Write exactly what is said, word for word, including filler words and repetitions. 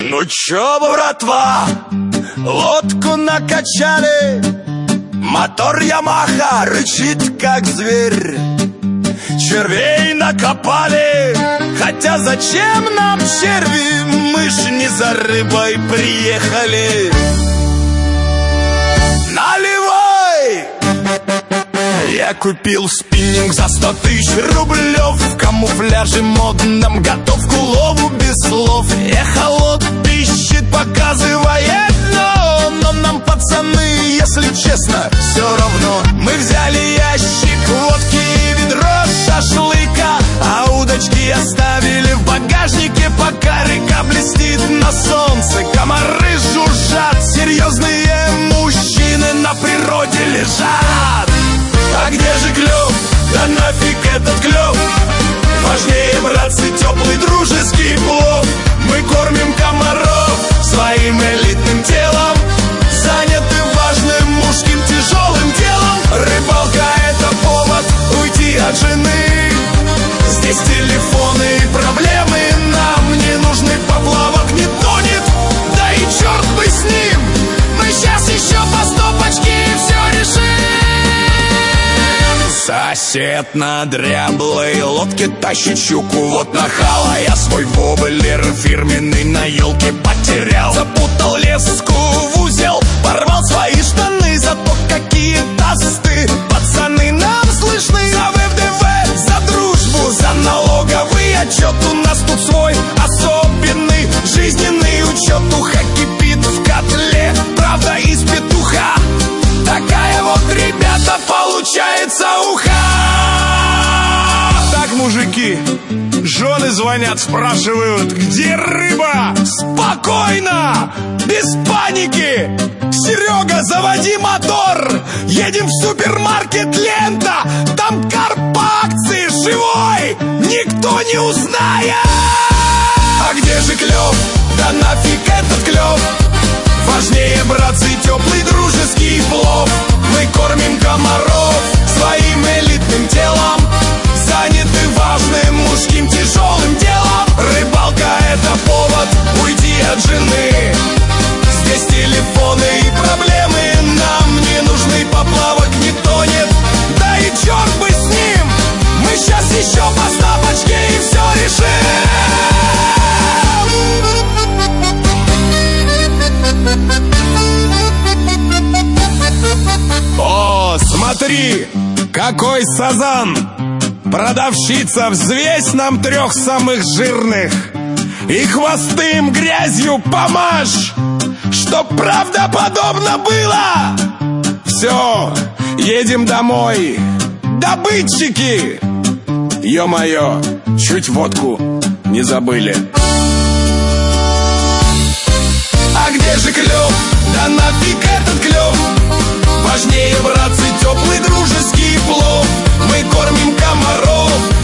Ну чё, братва, лодку накачали, мотор Ямаха рычит как зверь. Червей накопали, хотя зачем нам черви? Мы ж не за рыбой приехали. Наливай! Я купил спиннинг за сто тысяч рублев, в камуфляже модном, готов к улову без слов. Эхолот пищит, показывает дно, но нам, пацаны, если честно, все равно. Мы взяли ящик водки и ведро шашлыка, а удочки оставили в багажнике, пока река блестит на солнце. Комары жужжат, серьезные мужчины на природе лежат. А где же клёв? Да нафиг этот клёв? Важнее, братцы, теплый дружеский плов. Мы кормим комаров своим элитным телом, заняты важным мужским тяжелым делом. Рыбалка — это повод уйти от жены. Здесь телефоны и проблемы нам не нужны. Поплавок не тонет, да и черт бы с ним. Мы сейчас еще по стопочке и все решим. Сосед на дряблой лодке тащит щуку, вот нахала. Я свой воблер фирменный на елке потерял. Запутал леску в узел, порвал свои штаны. Зато какие тосты, пацаны, нам слышны. За ВДВ, за дружбу, за налоговый отчет. У нас тут свой особенный жизненный учет. Уха кипит в котле, правда из петуха. Такая вот, ребята, получается уха. Так, мужики, жены звонят, спрашивают, где рыба? Спокойно, без паники. Серега, заводи мотор. Едем в супермаркет «Лента». Там карп по акции живой, никто не узнает. А где же клёв? Да нафиг этот клёв? Важнее, братцы, теплый дружеский плов. Мы кормим комаров своим элитным телом, заняты важным мужским тяжелым делом. Рыбалка — это повод уйти от жены. Здесь телефоны и проблемы нам не нужны. Поплавок не тонет, да и черт бы с ним. Мы сейчас еще по стопочке и все решим. О, смотри, какой сазан! Продавщица, взвесь нам трех самых жирных и хвосты им грязью помажь, чтоб правдоподобно было. Все, едем домой, добытчики. Ё-моё, чуть водку не забыли. А где же клёв? Да нафиг этот клёв? Важнее, братцы, теплый дружеский плов. Мы кормим комаров